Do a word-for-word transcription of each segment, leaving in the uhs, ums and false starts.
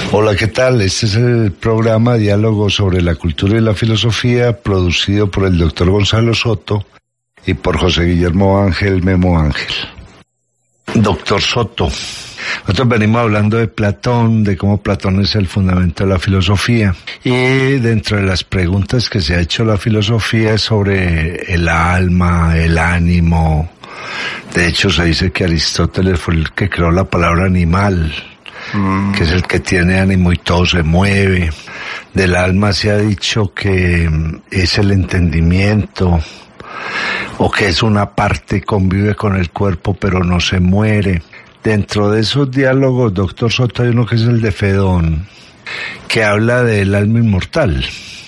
Hola, ¿qué tal? Este es el programa Diálogo sobre la Cultura y la Filosofía, producido por el doctor Gonzalo Soto y por José Guillermo Ángel Memo Ángel. Doctor Soto, nosotros venimos hablando de Platón, de cómo Platón es el fundamento de la filosofía, y dentro de las preguntas que se ha hecho la filosofía es sobre el alma, el ánimo. De hecho, se dice que Aristóteles fue el que creó la palabra animal, mm. que es el que tiene ánimo y todo se mueve. Del alma se ha dicho que es el entendimiento, o que es una parte, convive con el cuerpo pero no se muere. Dentro de esos diálogos, doctor Soto, hay uno que es el de Fedón, que habla del alma inmortal,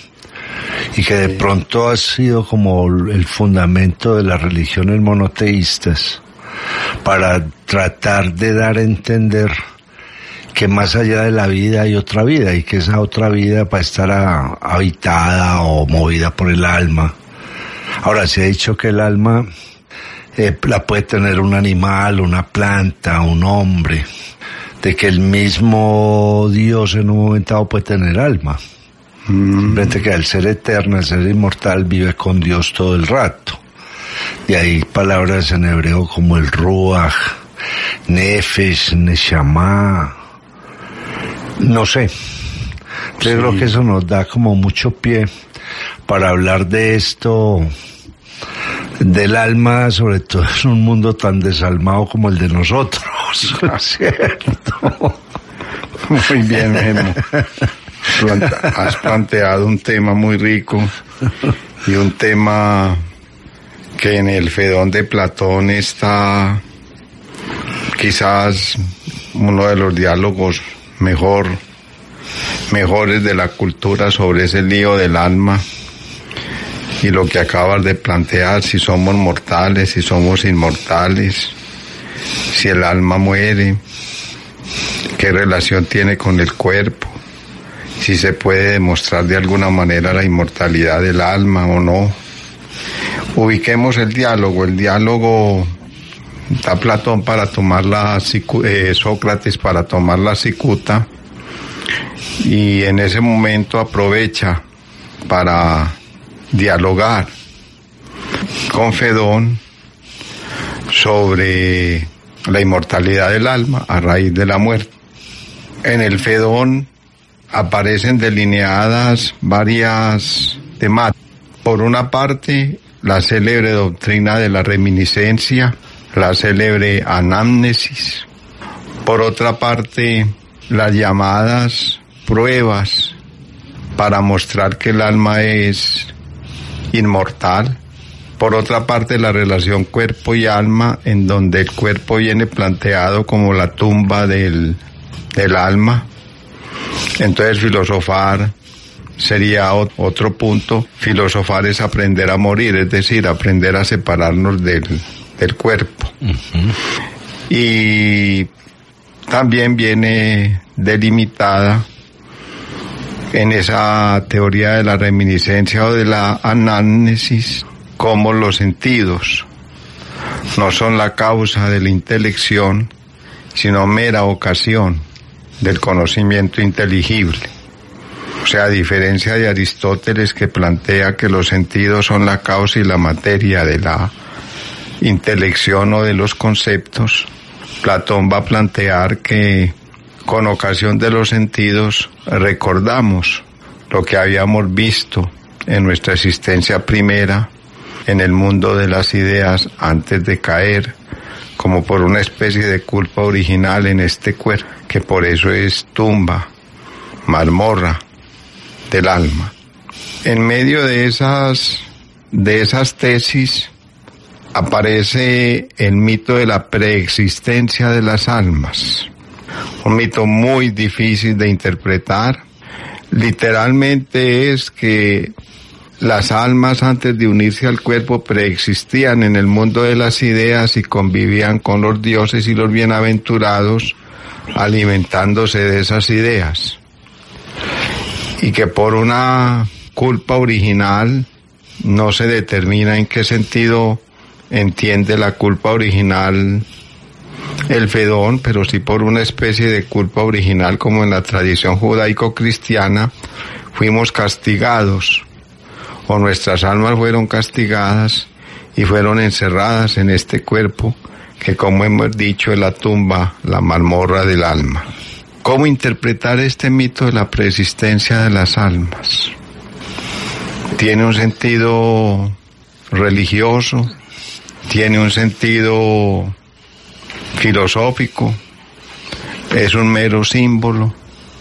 y que de pronto ha sido como el fundamento de las religiones monoteístas, para tratar de dar a entender que más allá de la vida hay otra vida, y que esa otra vida va a estar a, habitada o movida por el alma. Ahora, se ha dicho que el alma eh, la puede tener un animal, una planta, un hombre, de que el mismo Dios en un momento dado puede tener alma. Mm. Simplemente que el ser eterno, el ser inmortal, vive con Dios todo el rato. De ahí palabras en hebreo como el ruach, nefesh, neshama, no sé. Yo sí. creo que eso nos da como mucho pie para hablar de esto, del alma, sobre todo en un mundo tan desalmado como el de nosotros, ¿cierto? Muy bien, Memo. Has planteado un tema muy rico y un tema que en el Fedón de Platón está quizás uno de los diálogos mejor, mejores de la cultura sobre ese lío del alma. Y lo que acabas de plantear, si somos mortales, si somos inmortales, si el alma muere, qué relación tiene con el cuerpo, si se puede demostrar de alguna manera la inmortalidad del alma o no. Ubiquemos el diálogo. El diálogo está Platón para tomar la eh, Sócrates para tomar la cicuta, y en ese momento aprovecha para dialogar con Fedón sobre la inmortalidad del alma a raíz de la muerte. En el Fedón aparecen delineadas varias temáticas. Por una parte, la célebre doctrina de la reminiscencia, la célebre anamnesis. Por otra parte, las llamadas pruebas para mostrar que el alma es inmortal. Por otra parte, la relación cuerpo y alma, en donde el cuerpo viene planteado como la tumba del, del alma. Entonces, filosofar sería otro punto. Filosofar es aprender a morir, es decir, aprender a separarnos del, del cuerpo. Uh-huh. Y también viene delimitada en esa teoría de la reminiscencia o de la anamnesis como los sentidos no son la causa de la intelección, sino mera ocasión del conocimiento inteligible. O sea, a diferencia de Aristóteles, que plantea que los sentidos son la causa y la materia de la intelección o de los conceptos, Platón va a plantear que con ocasión de los sentidos recordamos lo que habíamos visto en nuestra existencia primera, en el mundo de las ideas antes de caer, como por una especie de culpa original en este cuerpo, que por eso es tumba, mazmorra del alma. En medio de esas, de esas tesis aparece el mito de la preexistencia de las almas. Un mito muy difícil de interpretar. Literalmente es que las almas, antes de unirse al cuerpo, preexistían en el mundo de las ideas y convivían con los dioses y los bienaventurados, alimentándose de esas ideas. Y que por una culpa original, no se determina en qué sentido entiende la culpa original el Fedón, pero sí por una especie de culpa original, como en la tradición judaico-cristiana, fuimos castigados, o nuestras almas fueron castigadas y fueron encerradas en este cuerpo que, como hemos dicho, es la tumba, la mazmorra del alma. ¿Cómo interpretar este mito de la preexistencia de las almas? Tiene un sentido religioso, tiene un sentido filosófico, es un mero símbolo,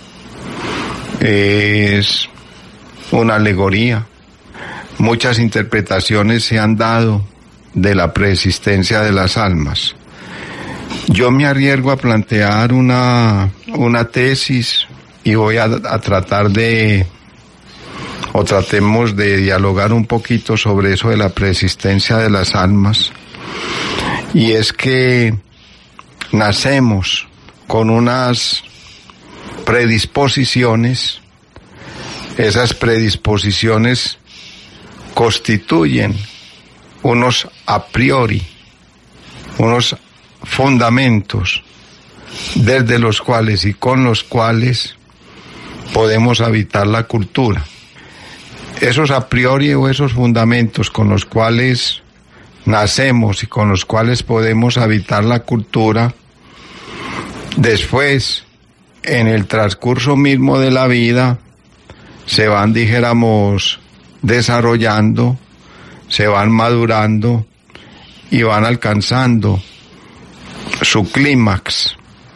es una alegoría. Muchas interpretaciones se han dado de la preexistencia de las almas. Yo me arriesgo a plantear una, una tesis y voy a, a tratar de, o tratemos de dialogar un poquito sobre eso de la preexistencia de las almas. Y es que nacemos con unas predisposiciones, esas predisposiciones constituyen unos a priori, unos fundamentos desde los cuales y con los cuales podemos habitar la cultura. Esos a priori o esos fundamentos con los cuales nacemos y con los cuales podemos habitar la cultura, después, en el transcurso mismo de la vida, se van, dijéramos, desarrollando, se van madurando y van alcanzando su clímax,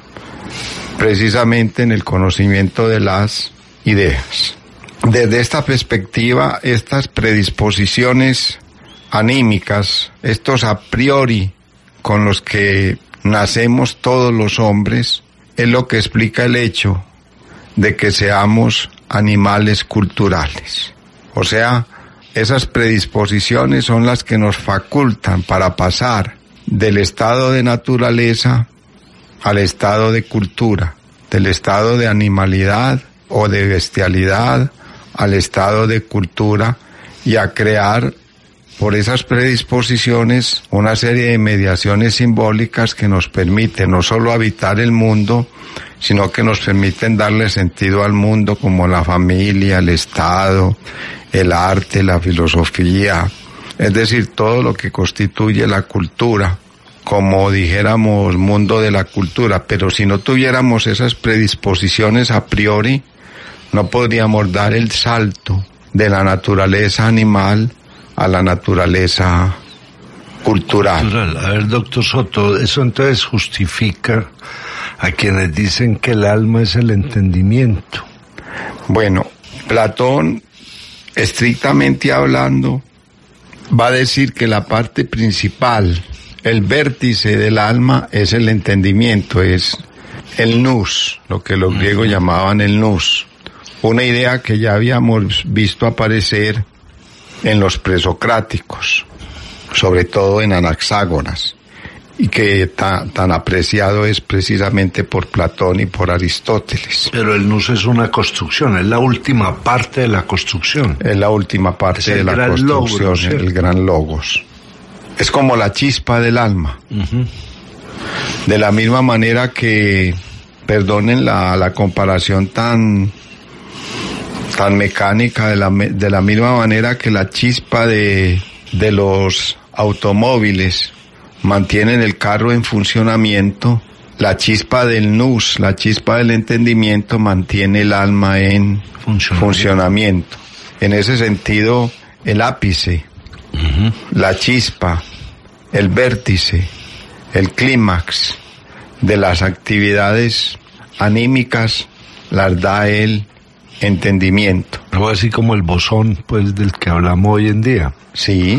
precisamente en el conocimiento de las ideas. Desde esta perspectiva, estas predisposiciones anímicas, estos a priori con los que nacemos todos los hombres, es lo que explica el hecho de que seamos animales culturales. O sea, esas predisposiciones son las que nos facultan para pasar del estado de naturaleza al estado de cultura, del estado de animalidad o de bestialidad al estado de cultura, y a crear por esas predisposiciones una serie de mediaciones simbólicas que nos permiten no solo habitar el mundo, sino que nos permiten darle sentido al mundo, como la familia, el Estado, el arte, la filosofía, es decir, todo lo que constituye la cultura, como dijéramos mundo de la cultura. Pero si no tuviéramos esas predisposiciones a priori, no podríamos dar el salto de la naturaleza animal a la naturaleza cultural. cultural. A ver, doctor Soto, eso entonces justifica a quienes dicen que el alma es el entendimiento. Bueno, Platón, estrictamente hablando, va a decir que la parte principal, el vértice del alma, es el entendimiento, es el nous, lo que los griegos llamaban el nous. Una idea que ya habíamos visto aparecer en los presocráticos, sobre todo en Anaxágoras, y que tan, tan apreciado es precisamente por Platón y por Aristóteles. Pero el nous es una construcción, es la última parte de la construcción. Es la última parte de la construcción, logos, el gran logos. Es como la chispa del alma. Uh-huh. De la misma manera que, perdonen la, la comparación tan... tan mecánica, de la, de la misma manera que la chispa de, de los automóviles mantienen el carro en funcionamiento, la chispa del nous, la chispa del entendimiento mantiene el alma en funcionamiento. funcionamiento. En ese sentido, el ápice, uh-huh. la chispa, el vértice, el clímax de las actividades anímicas las da el entendimiento. Algo así como el bosón, pues, del que hablamos hoy en día. Sí.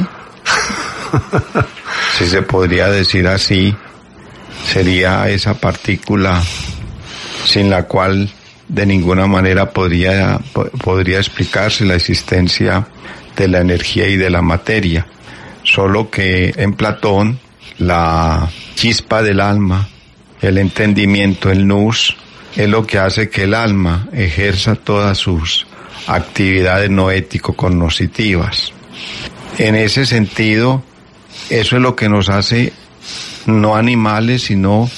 Si se podría decir así, sería esa partícula sin la cual de ninguna manera podría, podría explicarse la existencia de la energía y de la materia. Solo que en Platón, la chispa del alma, el entendimiento, el nous, es lo que hace que el alma ejerza todas sus actividades no ético-cognitivas. En ese sentido, eso es lo que nos hace no animales, sino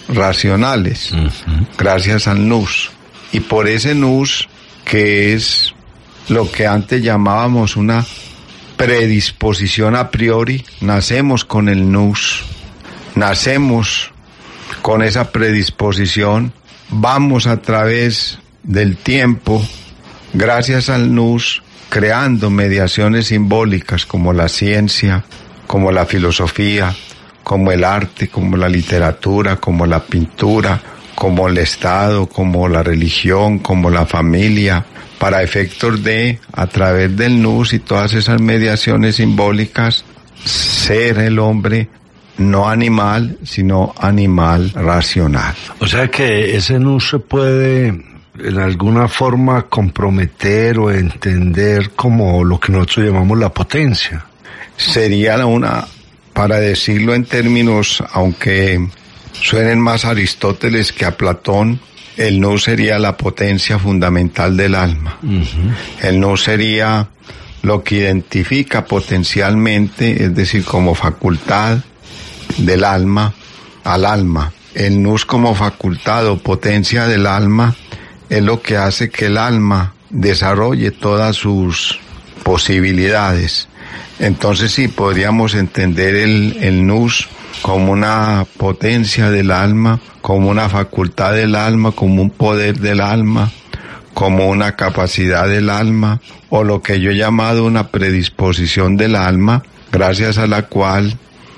racionales, uh-huh. gracias al nous. Y por ese nous, que es lo que antes llamábamos una predisposición a priori, nacemos con el nous, nacemos con esa predisposición, vamos a través del tiempo, gracias al nous, creando mediaciones simbólicas como la ciencia, como la filosofía, como el arte, como la literatura, como la pintura, como el Estado, como la religión, como la familia, para efectos de, a través del nous y todas esas mediaciones simbólicas, ser el hombre no animal, sino animal racional. O sea que ese nous se puede en alguna forma comprometer o entender como lo que nosotros llamamos la potencia. Sería una, para decirlo en términos, aunque suenen más a Aristóteles que a Platón, el nous sería la potencia fundamental del alma. Uh-huh. El nous sería lo que identifica potencialmente, es decir, como facultad del alma al alma. El nous como facultad o potencia del alma es lo que hace que el alma desarrolle todas sus posibilidades. Entonces sí, podríamos entender el, el nous como una potencia del alma, como una facultad del alma, como un poder del alma, como una capacidad del alma, o lo que yo he llamado una predisposición del alma, gracias a la cual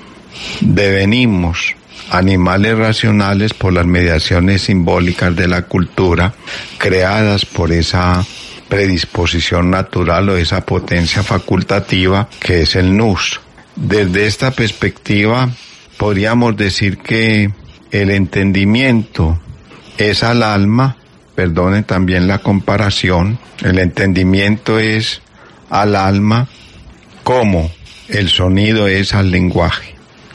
devenimos animales racionales por las mediaciones simbólicas de la cultura, creadas por esa predisposición natural o esa potencia facultativa que es el nous. Desde esta perspectiva, podríamos decir que el entendimiento es al alma, perdonen también la comparación, el entendimiento es al alma como el sonido es al lenguaje.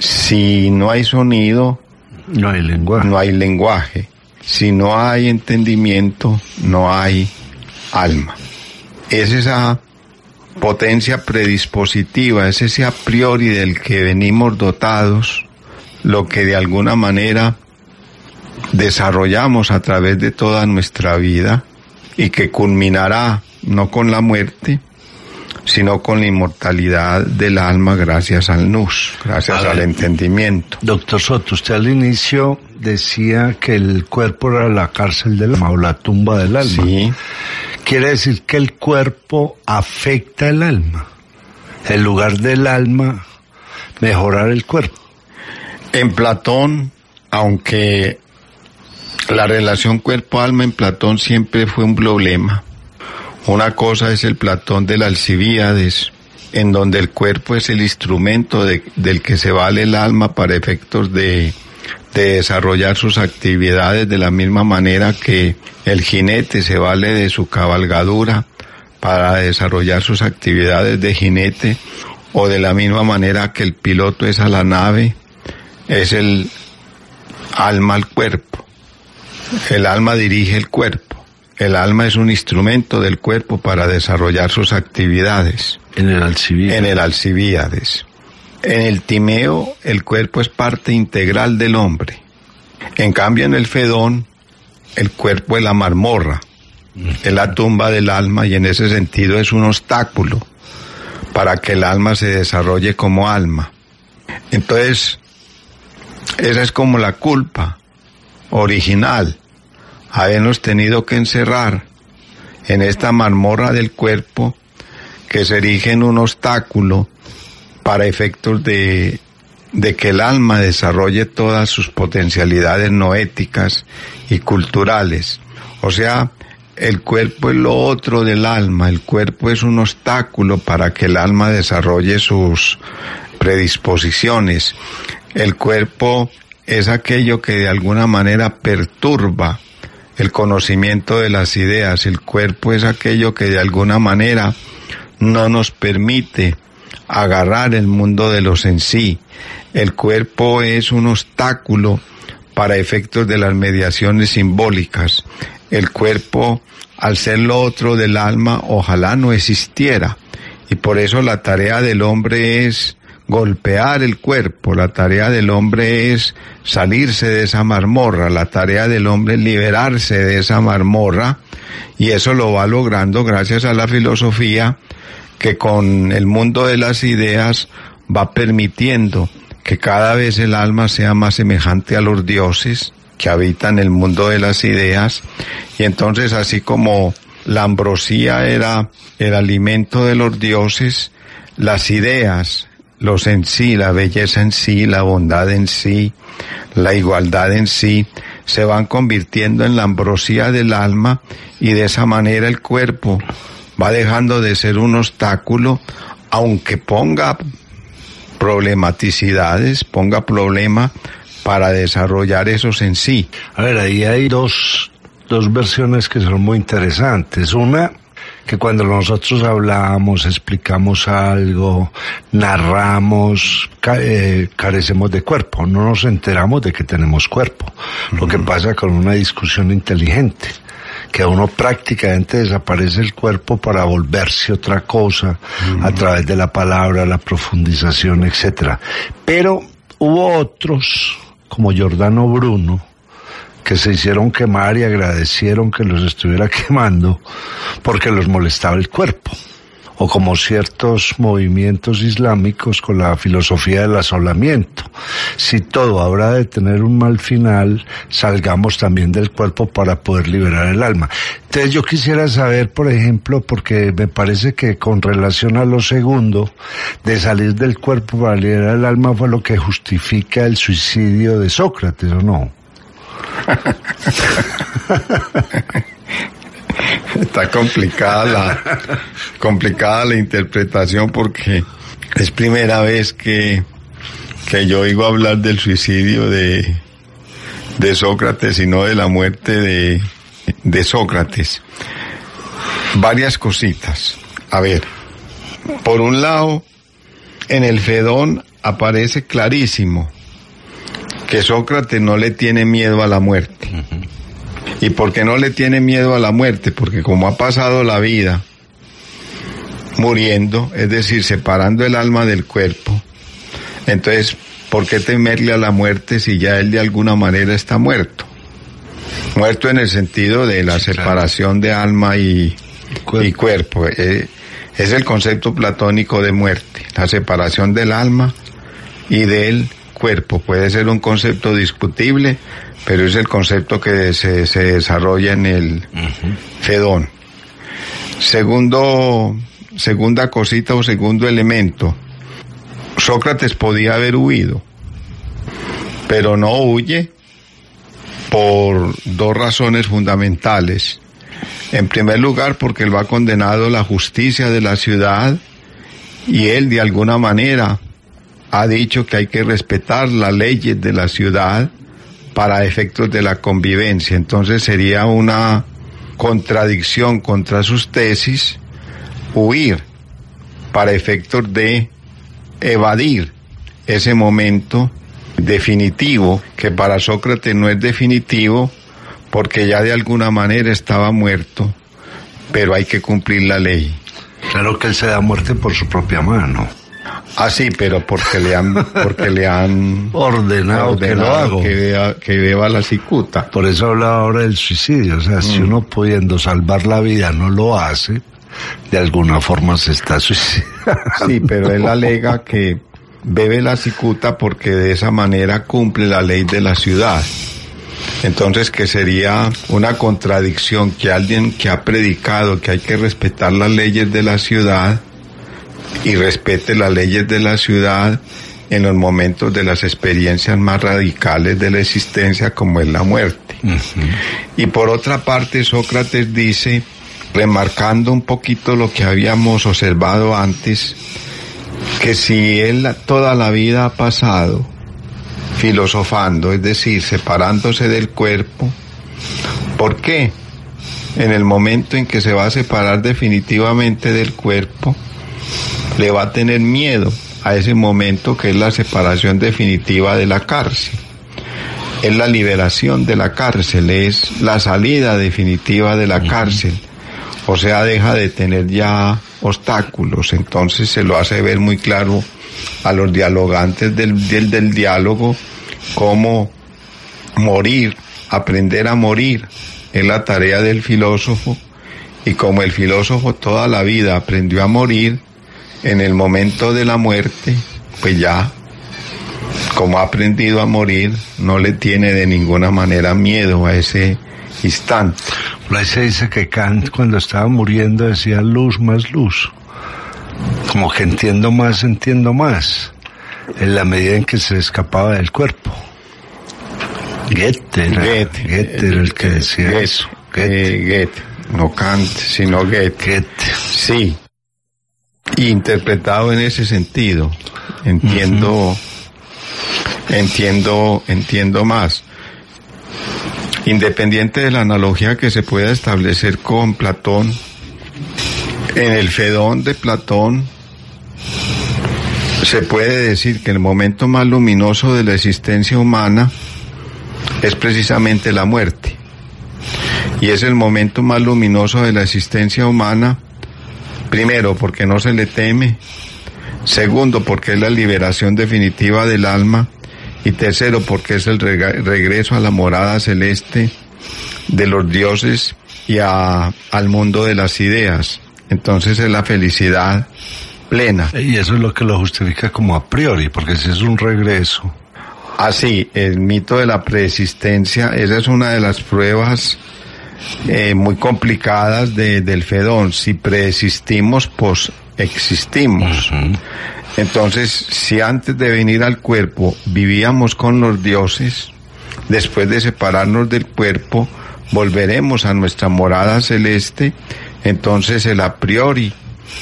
Si no hay sonido, no hay lenguaje. No hay lenguaje. Si no hay entendimiento, no hay alma. Es esa potencia predispositiva, es ese a priori del que venimos dotados, lo que de alguna manera desarrollamos a través de toda nuestra vida y que culminará no con la muerte, sino con la inmortalidad del alma gracias al nous, gracias al entendimiento. Doctor Soto, usted al inicio decía que el cuerpo era la cárcel del alma o la tumba del alma. Sí. Quiere decir que el cuerpo afecta el alma. El lugar del alma, mejorar el cuerpo. En Platón, aunque la relación cuerpo-alma en Platón siempre fue un problema. Una cosa es el Platón de la Alcibíades, en donde el cuerpo es el instrumento de, del que se vale el alma para efectos de, de desarrollar sus actividades, de la misma manera que el jinete se vale de su cabalgadura para desarrollar sus actividades de jinete, o de la misma manera que el piloto es a la nave, es el alma al cuerpo. El alma dirige el cuerpo. El alma es un instrumento del cuerpo para desarrollar sus actividades. En el Alcibíades. En el Alcibíades. En el Timeo, el cuerpo es parte integral del hombre. En cambio, en el Fedón, el cuerpo es la mazmorra, es la tumba del alma, y en ese sentido es un obstáculo para que el alma se desarrolle como alma. Entonces, esa es como la culpa original, habernos tenido que encerrar en esta mazmorra del cuerpo que se erige en un obstáculo para efectos de, de que el alma desarrolle todas sus potencialidades noéticas y culturales. O sea, el cuerpo es lo otro del alma, el cuerpo es un obstáculo para que el alma desarrolle sus predisposiciones. El cuerpo es aquello que de alguna manera perturba el conocimiento de las ideas. El cuerpo es aquello que de alguna manera no nos permite agarrar el mundo de los en sí. El cuerpo es un obstáculo para efectos de las mediaciones simbólicas. El cuerpo, al ser lo otro del alma, ojalá no existiera. Y por eso la tarea del hombre es golpear el cuerpo, la tarea del hombre es salirse de esa mazmorra, la tarea del hombre es liberarse de esa mazmorra, y eso lo va logrando gracias a la filosofía, que con el mundo de las ideas va permitiendo que cada vez el alma sea más semejante a los dioses que habitan el mundo de las ideas, y entonces así como la ambrosía era el alimento de los dioses, las ideas, los en sí, la belleza en sí, la bondad en sí, la igualdad en sí, se van convirtiendo en la ambrosía del alma, y de esa manera el cuerpo va dejando de ser un obstáculo, aunque ponga problematicidades, ponga problema para desarrollar esos en sí. A ver, ahí hay dos, dos versiones que son muy interesantes. Una, que cuando nosotros hablamos, explicamos algo, narramos, ca eh, carecemos de cuerpo, no nos enteramos de que tenemos cuerpo. Uh-huh. Lo que pasa con una discusión inteligente, que a uno prácticamente desaparece el cuerpo para volverse otra cosa, uh-huh, a través de la palabra, la profundización, etcétera. Pero hubo otros, como Giordano Bruno, que se hicieron quemar y agradecieron que los estuviera quemando porque los molestaba el cuerpo. O como ciertos movimientos islámicos con la filosofía del asolamiento. Si todo habrá de tener un mal final, salgamos también del cuerpo para poder liberar el alma. Entonces yo quisiera saber, por ejemplo, porque me parece que con relación a lo segundo, de salir del cuerpo para liberar el alma fue lo que justifica el suicidio de Sócrates, ¿o no? Está complicada la, complicada la interpretación, porque es primera vez que, que yo oigo hablar del suicidio de, de Sócrates y no de la muerte de, de Sócrates. Varias cositas. A ver, por un lado, en el Fedón aparece clarísimo que Sócrates no le tiene miedo a la muerte. Uh-huh. ¿Y por qué no le tiene miedo a la muerte? Porque como ha pasado la vida muriendo, es decir, separando el alma del cuerpo, entonces, ¿por qué temerle a la muerte si ya él de alguna manera está muerto? Muerto en el sentido de la separación de alma y, cuerpo. y cuerpo. Eh, es el concepto platónico de muerte, la separación del alma y del cuerpo. Puede ser un concepto discutible, pero es el concepto que se, se desarrolla en el uh-huh. Fedón. Segundo, segunda cosita o segundo elemento, Sócrates podía haber huido, pero no huye por dos razones fundamentales. En primer lugar, porque él va condenado a la justicia de la ciudad, y él de alguna manera ha dicho que hay que respetar las leyes de la ciudad para efectos de la convivencia. Entonces sería una contradicción contra sus tesis huir para efectos de evadir ese momento definitivo, que para Sócrates no es definitivo porque ya de alguna manera estaba muerto, pero hay que cumplir la ley. Claro que él se da muerte por su propia mano. Ah, sí, pero porque le han, porque le han ordenado, ordenado que lo haga, que beba, que beba la cicuta. Por eso hablaba ahora del suicidio. O sea, mm. si uno pudiendo salvar la vida no lo hace, de alguna forma se está suicidando. Sí, pero él alega que bebe la cicuta porque de esa manera cumple la ley de la ciudad. Entonces, que sería una contradicción que alguien que ha predicado que hay que respetar las leyes de la ciudad y respete las leyes de la ciudad en los momentos de las experiencias más radicales de la existencia, como es la muerte. Uh-huh. Y por otra parte, Sócrates dice, remarcando un poquito lo que habíamos observado antes, que si él toda la vida ha pasado filosofando, es decir, separándose del cuerpo, ¿por qué en el momento en que se va a separar definitivamente del cuerpo le va a tener miedo a ese momento que es la separación definitiva de la cárcel? Es la liberación de la cárcel, es la salida definitiva de la cárcel. O sea, deja de tener ya obstáculos. Entonces se lo hace ver muy claro a los dialogantes del, del, del diálogo cómo morir, aprender a morir, es la tarea del filósofo, y como el filósofo toda la vida aprendió a morir, en el momento de la muerte, pues ya, como ha aprendido a morir, no le tiene de ninguna manera miedo a ese instante. Por ahí se dice que Kant, cuando estaba muriendo, decía luz más luz. Como que entiendo más, entiendo más, en la medida en que se escapaba del cuerpo. Goethe era, Goethe, Goethe era el que decía Goethe, eso. Goethe. Eh, Goethe, no Kant, sino Goethe. Goethe. Sí, interpretado en ese sentido, entiendo, uh-huh. entiendo, entiendo más. Independiente de la analogía que se pueda establecer con Platón, en el Fedón de Platón se puede decir que el momento más luminoso de la existencia humana es precisamente la muerte. Y es el momento más luminoso de la existencia humana, primero porque no se le teme, segundo porque es la liberación definitiva del alma, y tercero porque es el reg- regreso a la morada celeste de los dioses y a, al mundo de las ideas. Entonces es la felicidad plena. Y eso es lo que lo justifica como a priori, porque si es un regreso. Así, el mito de la preexistencia, esa es una de las pruebas eh, muy complicadas de, del Fedón. Si preexistimos, pues existimos. Uh-huh. Entonces, si antes de venir al cuerpo vivíamos con los dioses, después de separarnos del cuerpo, volveremos a nuestra morada celeste. Entonces el a priori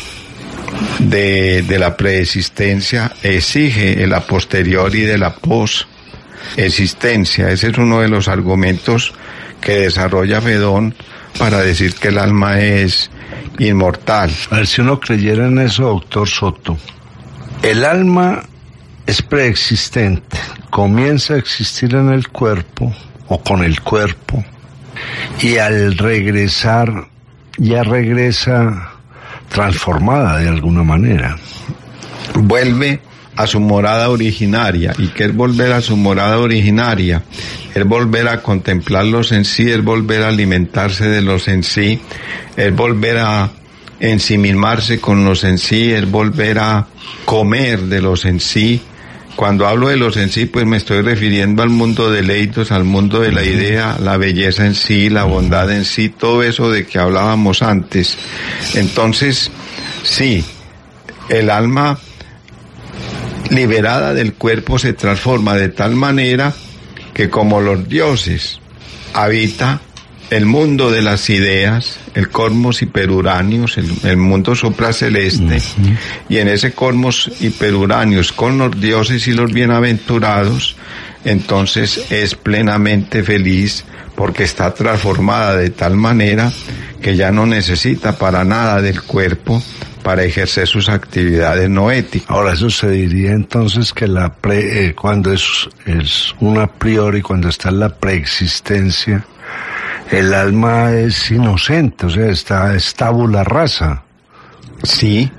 de, de la preexistencia exige el a posteriori de la posexistencia. Ese es uno de los argumentos que desarrolla Fedón para decir que el alma es inmortal. A ver, si uno creyera en eso, doctor Soto, el alma es preexistente, comienza a existir en el cuerpo o con el cuerpo, y al regresar ya regresa transformada de alguna manera. Vuelve a su morada originaria. ¿Y qué es volver a su morada originaria? Es volver a contemplarlos en sí, es volver a alimentarse de los en sí, es volver a ensimismarse con los en sí, es volver a comer de los en sí. Cuando hablo de los en sí, pues me estoy refiriendo al mundo de leitos, al mundo de la idea, la belleza en sí, la bondad en sí, todo eso de que hablábamos antes. Entonces, sí, el alma liberada del cuerpo se transforma de tal manera que, como los dioses, habita el mundo de las ideas, el cosmos hiperuráneos, el, el mundo supraceleste, uh-huh. Y en ese cosmos hiperuráneos con los dioses y los bienaventurados, entonces es plenamente feliz porque está transformada de tal manera que ya no necesita para nada del cuerpo para ejercer sus actividades no éticas. Ahora, eso se diría entonces que la pre, eh, cuando es, es un a priori, cuando está en la preexistencia, el alma es inocente, o sea, está, es tabula rasa. Sí.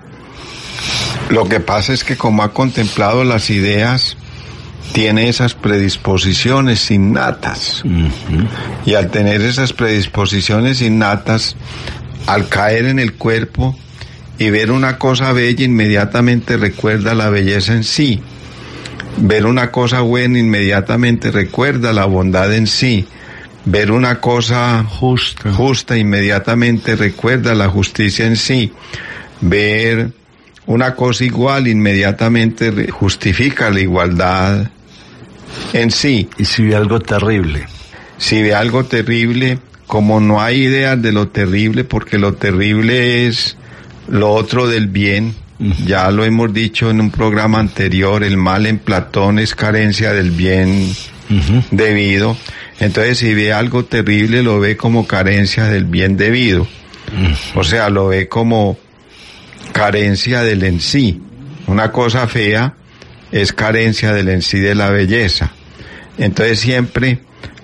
Lo que pasa es que como ha contemplado las ideas, tiene esas predisposiciones innatas. Uh-huh. Y al tener esas predisposiciones innatas, al caer en el cuerpo y ver una cosa bella, inmediatamente recuerda la belleza en sí. Ver una cosa buena, inmediatamente recuerda la bondad en sí. Ver una cosa justa, justa, inmediatamente recuerda la justicia en sí. Ver una cosa igual, inmediatamente justifica la igualdad en sí. ¿Y si ve algo terrible? Si ve algo terrible, como no hay ideas de lo terrible, porque lo terrible es lo otro del bien, uh-huh. Ya lo hemos dicho en un programa anterior, el mal en Platón es carencia del bien uh-huh. debido. Entonces, si ve algo terrible, lo ve como carencia del bien debido. Uh-huh. O sea, lo ve como carencia del en sí. Una cosa fea es carencia del en sí de la belleza. Entonces, siempre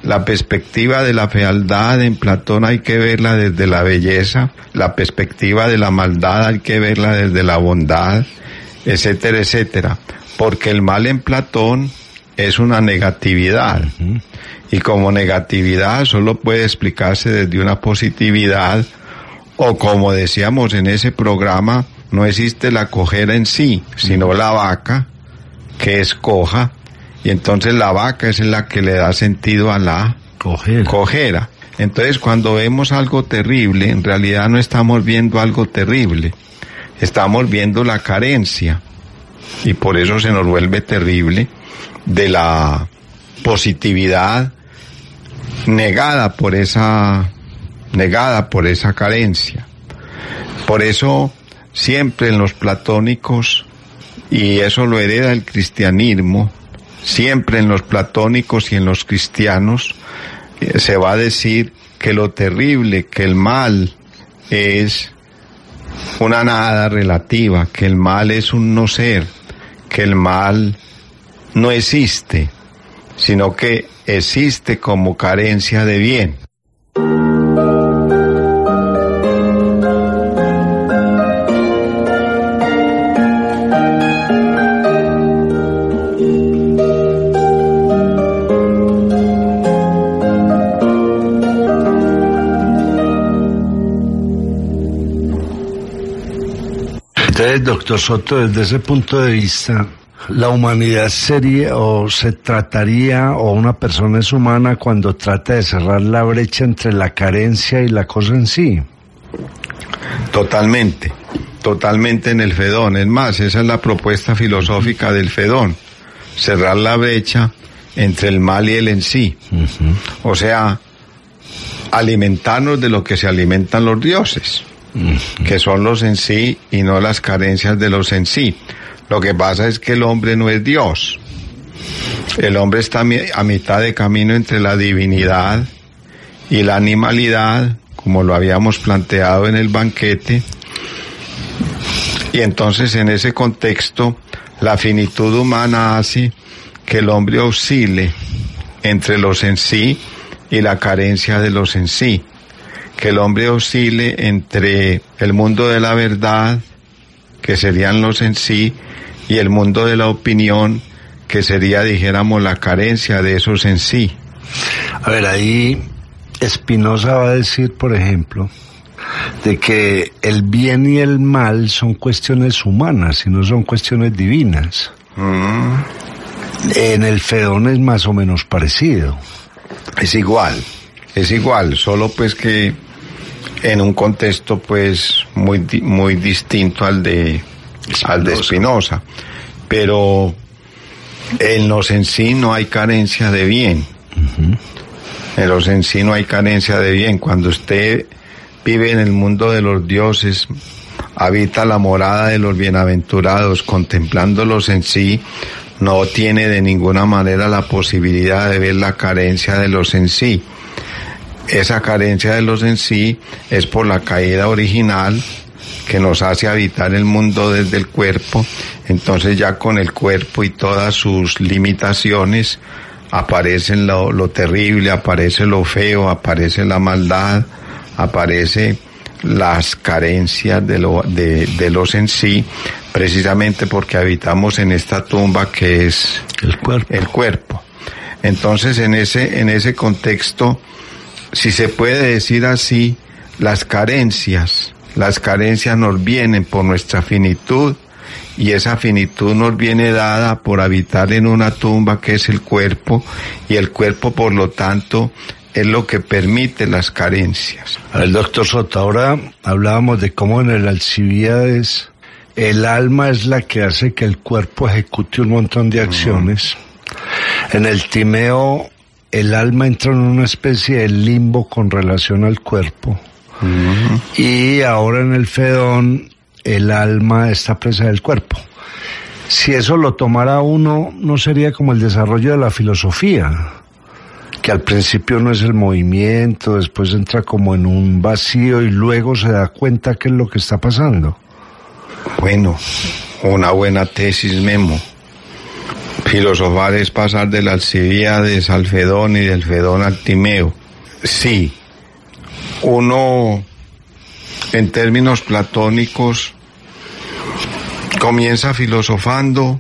La perspectiva de la fealdad en Platón hay que verla desde la belleza, la perspectiva de la maldad hay que verla desde la bondad, etcétera, etcétera. Porque el mal en Platón es una negatividad. Uh-huh. Y como negatividad solo puede explicarse desde una positividad, o como decíamos en ese programa, no existe la cojera en sí, sino la vaca, que es coja, y entonces la vaca es la que le da sentido a la cojera. cojera. Entonces cuando vemos algo terrible, en realidad no estamos viendo algo terrible, estamos viendo la carencia, y por eso se nos vuelve terrible, de la positividad negada por esa, negada por esa carencia. Por eso siempre en los platónicos, y eso lo hereda el cristianismo, siempre en los platónicos y en los cristianos eh, se va a decir que lo terrible, que el mal es una nada relativa, que el mal es un no ser, que el mal no existe, sino que existe como carencia de bien. Entonces, doctor Soto, desde ese punto de vista, ¿la humanidad sería o se trataría, o una persona es humana cuando trata de cerrar la brecha entre la carencia y la cosa en sí? Totalmente, totalmente en el Fedón. Es más, esa es la propuesta filosófica del Fedón, cerrar la brecha entre el mal y el en sí. Uh-huh. O sea, alimentarnos de lo que se alimentan los dioses, uh-huh, que son los en sí y no las carencias de los en sí. Lo que pasa es que el hombre no es Dios. El hombre está a mitad de camino entre la divinidad y la animalidad, como lo habíamos planteado en el banquete. Y entonces en ese contexto, la finitud humana hace que el hombre oscile entre los en sí y la carencia de los en sí. Que el hombre oscile entre el mundo de la verdad, que serían los en sí, y el mundo de la opinión, que sería, dijéramos, la carencia de esos en sí. A ver, ahí Spinoza va a decir, por ejemplo, de que el bien y el mal son cuestiones humanas y no son cuestiones divinas. Mm. En el Fedón es más o menos parecido. Es igual, es igual, solo pues que en un contexto pues muy muy distinto al de Spinoza. al de Spinoza, pero en los en sí no hay carencia de bien. Uh-huh. En los en sí no hay carencia de bien. Cuando usted vive en el mundo de los dioses, habita la morada de los bienaventurados, contemplándolos en sí, no tiene de ninguna manera la posibilidad de ver la carencia de los en sí. Esa carencia de los en sí es por la caída original que nos hace habitar el mundo desde el cuerpo. Entonces ya con el cuerpo y todas sus limitaciones aparece lo, lo terrible, aparece lo feo, aparece la maldad, aparece las carencias de, lo, de, de los en sí, precisamente porque habitamos en esta tumba que es el cuerpo. El cuerpo. Entonces en ese, en ese contexto, si se puede decir así, las carencias, las carencias nos vienen por nuestra finitud, y esa finitud nos viene dada por habitar en una tumba que es el cuerpo, y el cuerpo por lo tanto es lo que permite las carencias. A ver, doctor Soto, ahora hablábamos de cómo en el Alcibíades el alma es la que hace que el cuerpo ejecute un montón de acciones. Uh-huh. En el Timeo el alma entra en una especie de limbo con relación al cuerpo. Uh-huh. Y ahora en el Fedón el alma está presa del cuerpo. Si eso lo tomara uno, no sería como el desarrollo de la filosofía, que al principio no es el movimiento, después entra como en un vacío y luego se da cuenta qué es lo que está pasando. Bueno, una buena tesis, Memo. Filosofar es pasar de la Alcibíades al Fedón y del Fedón al Timeo. Sí, uno en términos platónicos comienza filosofando,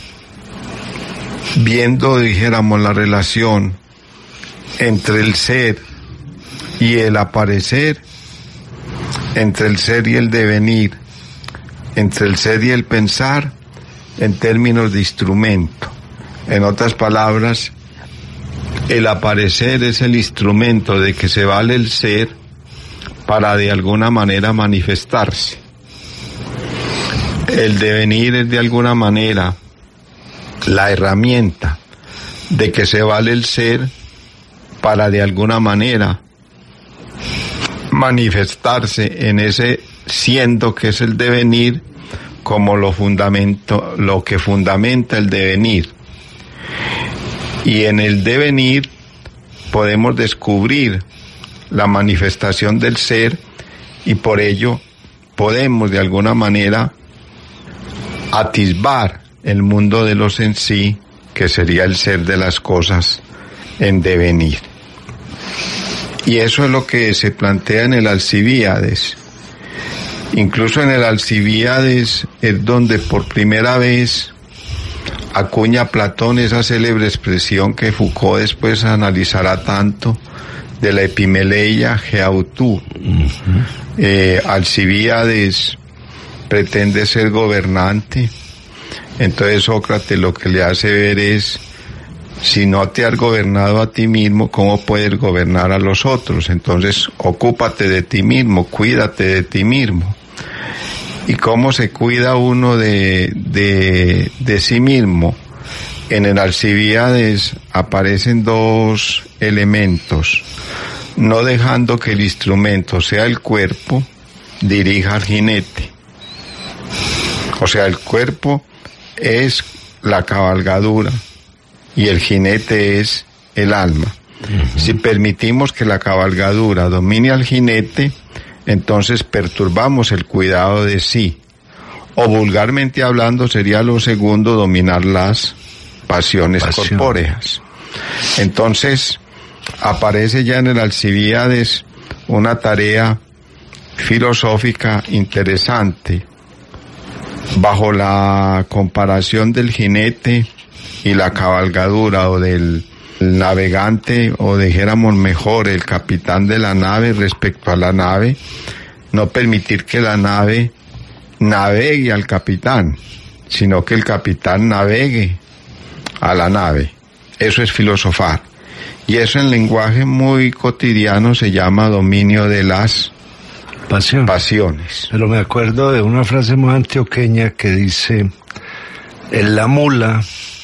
viendo, dijéramos, la relación entre el ser y el aparecer, entre el ser y el devenir, entre el ser y el pensar, en términos de instrumento. En otras palabras, el aparecer es el instrumento de que se vale el ser para de alguna manera manifestarse. El devenir es de alguna manera la herramienta de que se vale el ser para de alguna manera manifestarse en ese siendo que es el devenir como lo fundamento, lo que fundamenta el devenir. Y en el devenir podemos descubrir la manifestación del ser y por ello podemos de alguna manera atisbar el mundo de los en sí, que sería el ser de las cosas en devenir. Y eso es lo que se plantea en el Alcibíades. Incluso en el Alcibíades es donde por primera vez acuña Platón esa célebre expresión que Foucault después analizará tanto, de la epimeleia geautú. Uh-huh. eh, Alcibíades pretende ser gobernante, entonces Sócrates lo que le hace ver es, si no te has gobernado a ti mismo, ¿cómo puedes gobernar a los otros? Entonces ocúpate de ti mismo, cuídate de ti mismo. ¿Y cómo se cuida uno de, de, de sí mismo? En el Alcibíades aparecen dos elementos. No dejando que el instrumento sea el cuerpo, dirija al jinete. O sea, el cuerpo es la cabalgadura y el jinete es el alma. Uh-huh. Si permitimos que la cabalgadura domine al jinete, entonces perturbamos el cuidado de sí. O vulgarmente hablando sería lo segundo, dominar las pasiones Pasión. corpóreas. Entonces aparece ya en el Alcibíades una tarea filosófica interesante bajo la comparación del jinete y la cabalgadura, o del navegante, o dijéramos mejor el capitán de la nave respecto a la nave. No permitir que la nave navegue al capitán, sino que el capitán navegue a la nave. Eso es filosofar. Y eso en lenguaje muy cotidiano se llama dominio de las Pasión. pasiones. Pero me acuerdo de una frase muy antioqueña que dice, en la mula,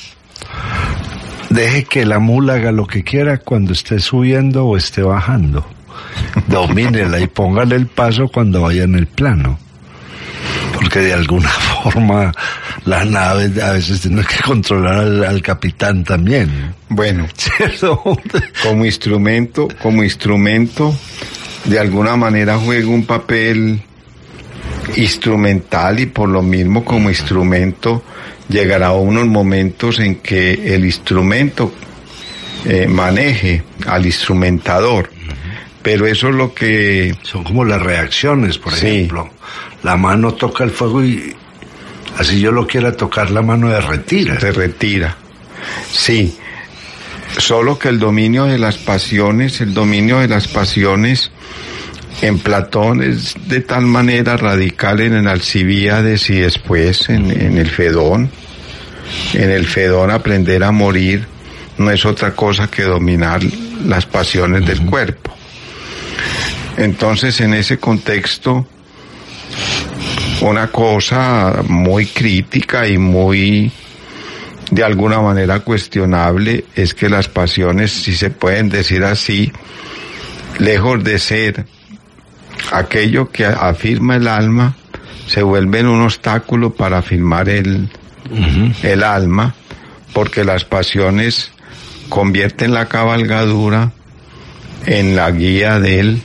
deje que la mula haga lo que quiera cuando esté subiendo o esté bajando. Domínela y póngale el paso cuando vaya en el plano. Porque de alguna forma la nave a veces tiene que controlar al, al capitán también. Bueno, ¿cierto? como instrumento, como instrumento, de alguna manera juega un papel instrumental, y por lo mismo como instrumento llegará a unos momentos en que el instrumento eh, maneje al instrumentador. Pero eso es lo que... Son como las reacciones, por sí. ejemplo. La mano toca el fuego y así yo lo quiera tocar, la mano de retira. Se retira. Sí. Solo que el dominio de las pasiones, el dominio de las pasiones en Platón es de tal manera radical en el Alcibíades y después en, en el Fedón. En el Fedón aprender a morir no es otra cosa que dominar las pasiones uh-huh. del cuerpo. Entonces, en ese contexto, una cosa muy crítica y muy, de alguna manera, cuestionable es que las pasiones, si se pueden decir así, lejos de ser aquello que afirma el alma, se vuelven un obstáculo para afirmar el, uh-huh. el alma, porque las pasiones convierten la cabalgadura en la guía del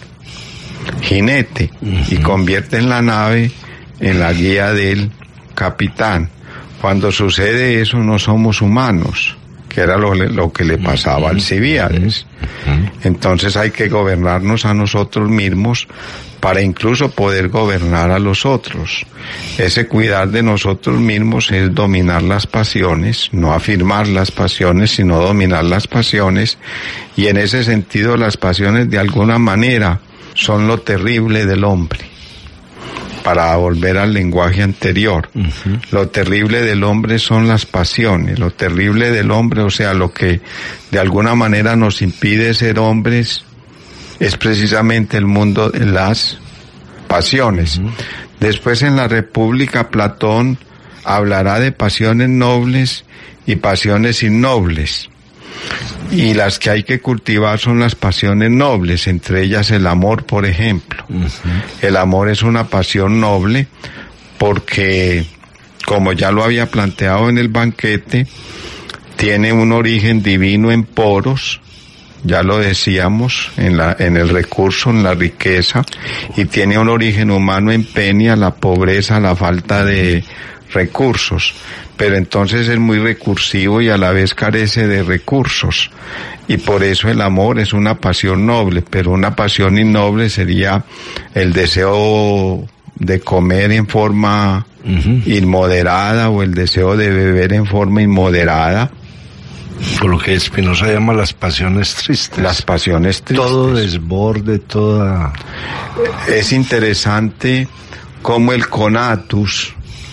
jinete uh-huh. y convierten la nave en la guía del capitán. Cuando sucede eso no somos humanos, que era lo, lo que le pasaba a Alcibíades. Entonces hay que gobernarnos a nosotros mismos para incluso poder gobernar a los otros. Ese cuidar de nosotros mismos es dominar las pasiones, no afirmar las pasiones, sino dominar las pasiones, y en ese sentido las pasiones de alguna manera son lo terrible del hombre. Para volver al lenguaje anterior, uh-huh. Lo terrible del hombre son las pasiones, lo terrible del hombre, o sea, lo que de alguna manera nos impide ser hombres, es precisamente el mundo de las pasiones. Uh-huh. Después en la República Platón hablará de pasiones nobles y pasiones innobles. Y las que hay que cultivar son las pasiones nobles, entre ellas el amor, por ejemplo. Uh-huh. El amor es una pasión noble porque, como ya lo había planteado en el banquete, tiene un origen divino en poros, ya lo decíamos, en la, en el recurso, en la riqueza, y tiene un origen humano en penia, la pobreza, la falta de recursos, pero entonces es muy recursivo y a la vez carece de recursos, y por eso el amor es una pasión noble, pero una pasión innoble sería el deseo de comer en forma uh-huh. inmoderada, o el deseo de beber en forma inmoderada. Por lo que Spinoza llama las pasiones tristes. Las pasiones tristes. Todo desborde, toda... Es interesante cómo el conatus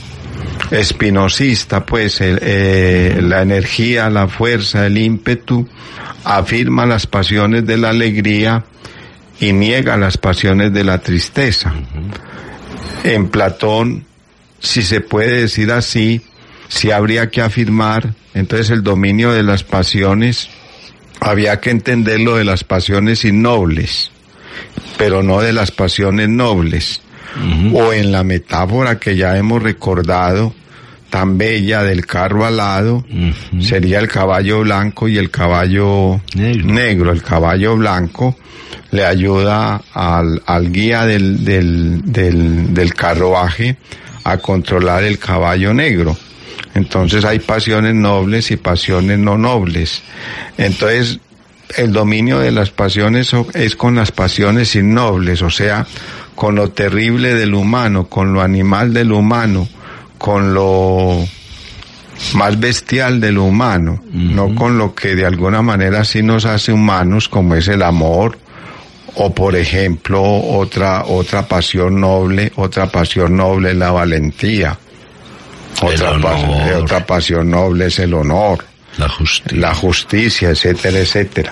espinosista, pues, el, eh, la energía, la fuerza, el ímpetu, afirma las pasiones de la alegría y niega las pasiones de la tristeza. Uh-huh. En Platón, si se puede decir así, si habría que afirmar, entonces el dominio de las pasiones, había que entender lo de las pasiones innobles, pero no de las pasiones nobles. Uh-huh. O en la metáfora que ya hemos recordado, tan bella, del carro alado, uh-huh. sería el caballo blanco y el caballo negro. negro. El caballo blanco le ayuda al, al guía del, del, del, del carruaje a controlar el caballo negro. Entonces hay pasiones nobles y pasiones no nobles. Entonces el dominio de las pasiones es con las pasiones innobles, o sea, con lo terrible del humano, con lo animal del humano, con lo más bestial del humano, uh-huh. no con lo que de alguna manera sí nos hace humanos, como es el amor, o por ejemplo otra otra pasión noble, otra pasión noble es la valentía. Otra, pas- otra pasión noble es el honor, la justicia, la justicia, etcétera, etcétera.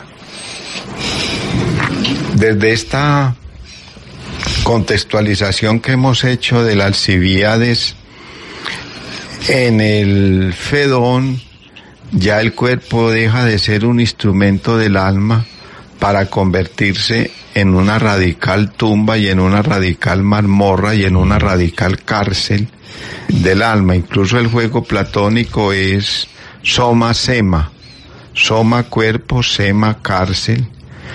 Desde esta contextualización que hemos hecho del Alcibíades, en el Fedón ya el cuerpo deja de ser un instrumento del alma para convertirse en una radical tumba y en una radical mazmorra y en una radical cárcel del alma. Incluso el juego platónico es soma sema, soma cuerpo, sema cárcel,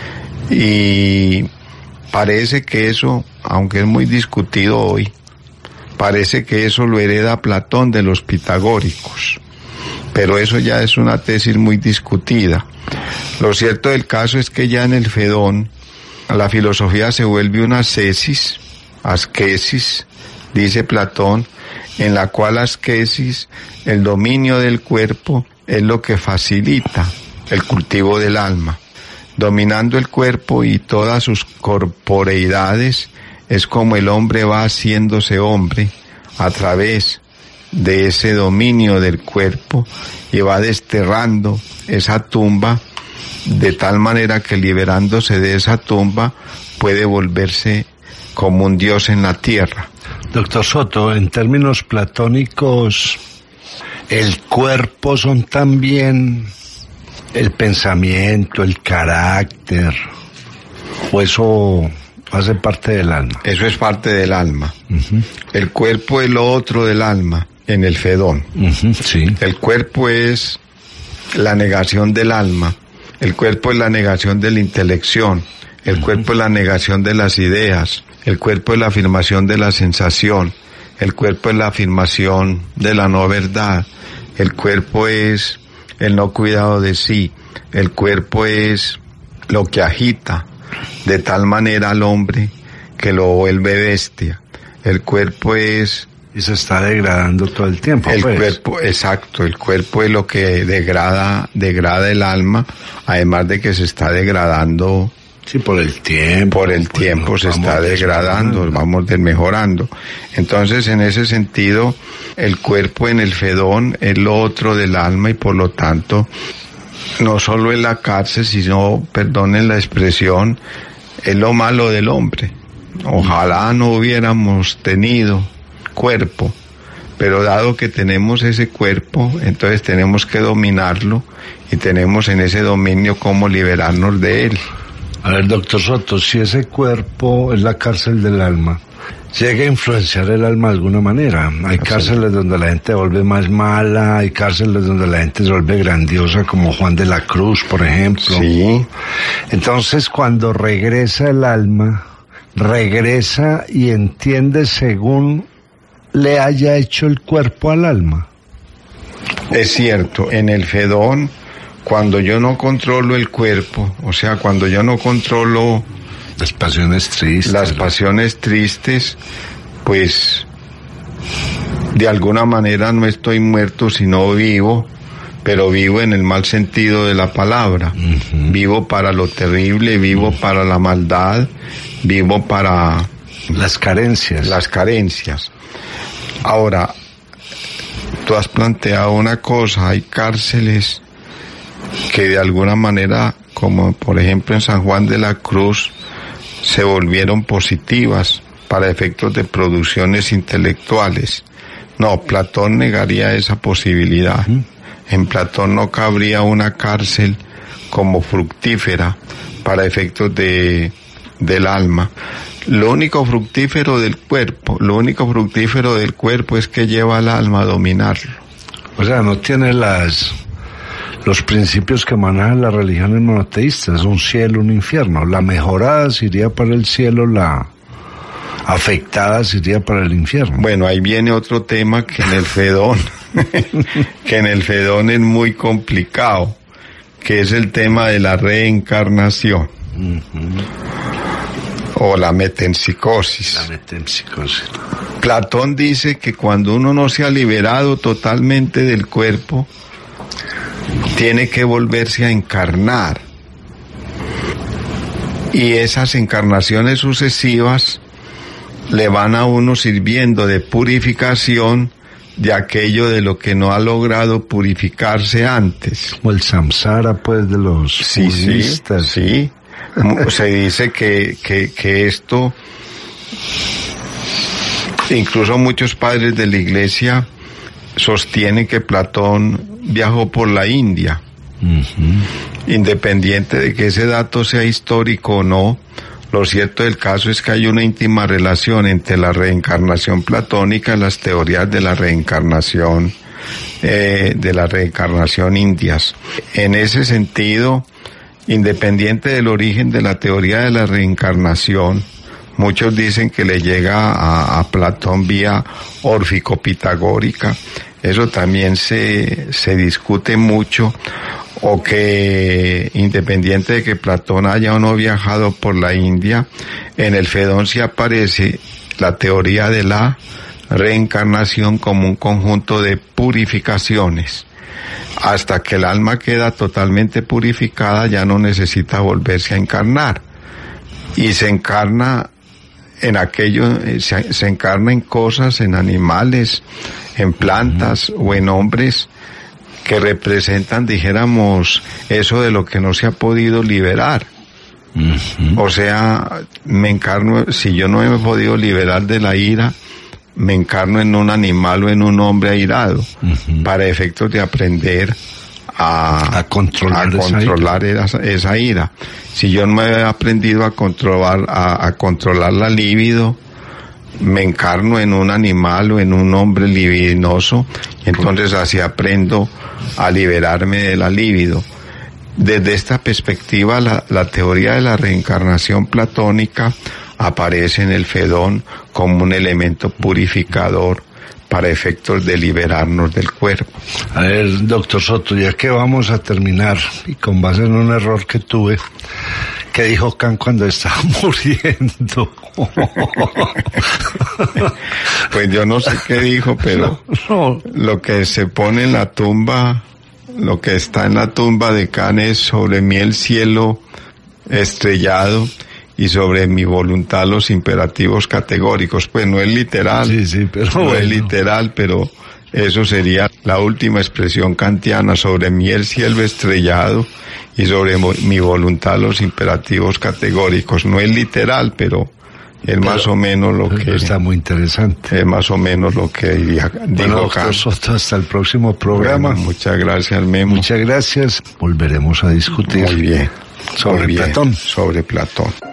y parece que eso, aunque es muy discutido hoy, parece que eso lo hereda Platón de los pitagóricos, pero eso ya es una tesis muy discutida. Lo cierto del caso es que ya en el Fedón la filosofía se vuelve una ascesis, asquesis, dice Platón, en la cual asquesis, el dominio del cuerpo, es lo que facilita el cultivo del alma. Dominando el cuerpo y todas sus corporeidades, es como el hombre va haciéndose hombre a través de ese dominio del cuerpo, y va desterrando esa tumba de tal manera que, liberándose de esa tumba, puede volverse como un dios en la tierra. Doctor Soto, en términos platónicos, ¿el cuerpo son también el pensamiento, el carácter, o eso hace parte del alma? Eso es parte del alma. Uh-huh. El cuerpo es lo otro del alma en el Fedón. Uh-huh, sí. El cuerpo es la negación del alma, el cuerpo es la negación de la intelección, el uh-huh. cuerpo es la negación de las ideas, el cuerpo es la afirmación de la sensación, el cuerpo es la afirmación de la no verdad, el cuerpo es el no cuidado de sí, el cuerpo es lo que agita de tal manera al hombre que lo vuelve bestia, el cuerpo es... Y se está degradando todo el tiempo. El pues. cuerpo, exacto, el cuerpo es lo que degrada, degrada el alma, además de que se está degradando. Sí, por el tiempo. Por el pues tiempo se está degradando, vamos desmejorando. Entonces, en ese sentido, el cuerpo en el Fedón es lo otro del alma y por lo tanto, no solo es la cárcel, sino, perdonen la expresión, es lo malo del hombre. Ojalá no hubiéramos tenido cuerpo, pero dado que tenemos ese cuerpo, entonces tenemos que dominarlo y tenemos en ese dominio cómo liberarnos de él. A ver, doctor Soto, si ese cuerpo es la cárcel del alma, llega a influenciar el alma de alguna manera. Hay cárceles donde la gente se vuelve más mala, hay cárceles donde la gente se vuelve grandiosa, como Juan de la Cruz, por ejemplo. Sí. Entonces, cuando regresa el alma, regresa y entiende según le haya hecho el cuerpo al alma. Es cierto, en el Fedón, cuando yo no controlo el cuerpo, o sea, cuando yo no controlo las pasiones tristes, las pasiones tristes, pues de alguna manera no estoy muerto, sino vivo, pero vivo en el mal sentido de la palabra. Uh-huh. Vivo para lo terrible, vivo uh-huh. para la maldad, vivo para las carencias. Las carencias. Ahora, tú has planteado una cosa, hay cárceles que de alguna manera, como por ejemplo en San Juan de la Cruz, se volvieron positivas para efectos de producciones intelectuales. No, Platón negaría esa posibilidad. Uh-huh. En Platón no cabría una cárcel como fructífera para efectos de, del alma. Lo único fructífero del cuerpo, lo único fructífero del cuerpo es que lleva al alma a dominarlo. O sea, no tiene las los principios que manejan las religiones monoteístas, un cielo, un infierno. La mejorada se iría para el cielo, la afectada se iría para el infierno. Bueno, ahí viene otro tema que en el Fedón, que en el Fedón es muy complicado, que es el tema de la reencarnación. Uh-huh. O la metempsicosis. La metempsicosis. Platón dice que cuando uno no se ha liberado totalmente del cuerpo, tiene que volverse a encarnar. Y esas encarnaciones sucesivas le van a uno sirviendo de purificación de aquello de lo que no ha logrado purificarse antes. Como el samsara, pues, de los sí, budistas. Sí, sí. Se dice que, que, que esto, incluso muchos padres de la iglesia sostienen que Platón viajó por la India. Uh-huh. Independiente de que ese dato sea histórico o no, lo cierto del caso es que hay una íntima relación entre la reencarnación platónica y las teorías de la reencarnación, eh, de la reencarnación indias. En ese sentido, independiente del origen de la teoría de la reencarnación, muchos dicen que le llega a, a Platón vía órfico-pitagórica. Eso también se, se discute mucho, o que independiente de que Platón haya o no viajado por la India, en el Fedón sí aparece la teoría de la reencarnación como un conjunto de purificaciones. Hasta que el alma queda totalmente purificada, ya no necesita volverse a encarnar. Y se encarna en aquello, se, se encarna en cosas, en animales, en plantas uh-huh. o en hombres que representan, dijéramos, eso de lo que no se ha podido liberar. Uh-huh. O sea, me encarno, si yo no me he podido liberar de la ira, me encarno en un animal o en un hombre airado, uh-huh. para efectos de aprender a, a controlar, a controlar esa, ira. esa ira. Si yo no he aprendido a controlar, a, a controlar la libido, me encarno en un animal o en un hombre libidinoso, y entonces así aprendo a liberarme de la libido. Desde esta perspectiva, la, la teoría de la reencarnación platónica aparece en el Fedón como un elemento purificador para efectos de liberarnos del cuerpo. A ver, doctor Soto, ya que vamos a terminar, y con base en un error que tuve, ¿qué dijo Kant cuando estaba muriendo? Pues yo no sé qué dijo, pero no, no. Lo que se pone en la tumba, lo que está en la tumba de Kant es: sobre mí el cielo estrellado y sobre mi voluntad los imperativos categóricos. Pues no es literal, sí, sí, pero no bueno. es literal, pero eso sería la última expresión kantiana: sobre mí el cielo estrellado y sobre mi voluntad los imperativos categóricos. No es literal, pero es pero, más o menos lo que... Está muy interesante. Es más o menos lo que diría, bueno, dijo doctor Kant. Soto, hasta el próximo programa. Bueno, muchas gracias, Memo. Muchas gracias. Volveremos a discutir. Muy bien. Sobre Muy bien. Platón. Sobre Platón.